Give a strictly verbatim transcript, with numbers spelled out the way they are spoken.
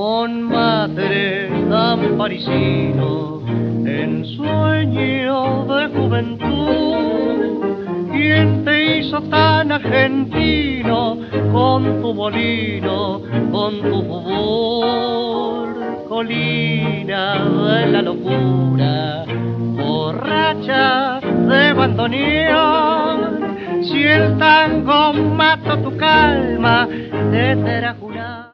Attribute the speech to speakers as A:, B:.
A: con matre tan parisino, en sueño de juventud. ¿Quién te hizo tan argentino con tu molino, con tu fútbol? Colina de la locura, borracha de bandoneón. Si el tango mata tu calma, te será justo